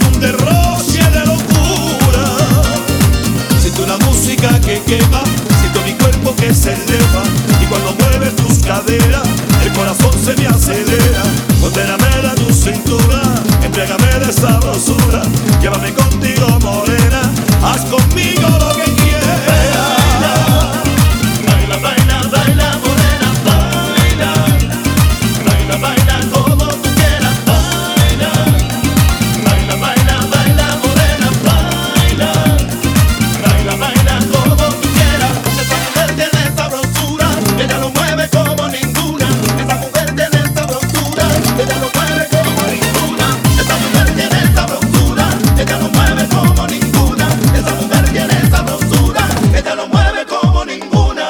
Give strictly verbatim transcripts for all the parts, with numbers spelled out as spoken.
un derroche de locura. Siento una música que quema, siento mi cuerpo que se eleva, y cuando mueves tus caderas el corazón se me acelera. Condéname a tu cintura, entrégame de sabrosura, llévame contigo morena, haz conmigo lo que quieras. Baila, baila, baila morena, baila, baila, baila como tú quieras, baila, baila, baila, baila morena, baila, baila, baila como tú quieras. Esa mujer tiene sabrosura, ella lo mueve como ninguna. Esa mujer tiene sabrosura, ella lo mueve como ninguna. Esa mujer tiene sabrosura, ella lo mueve como ninguna. Esa mujer tiene sabrosura, ella lo mueve como ninguna.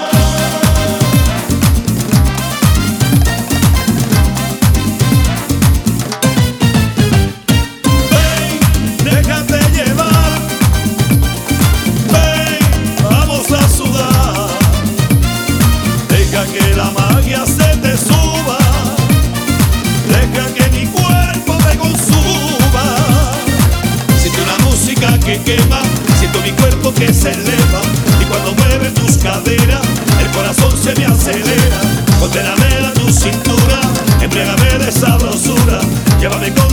Ven, déjate llevar, ven, vamos a sudar. Deja que la magia se te suba, deja que mi cuerpo te consuma. Siento una música que quema, siento mi cuerpo que se eleva, y cuando mueves tus caderas el corazón se me acelera. Condéname a tu cintura, embriágame de sabrosura, llévame con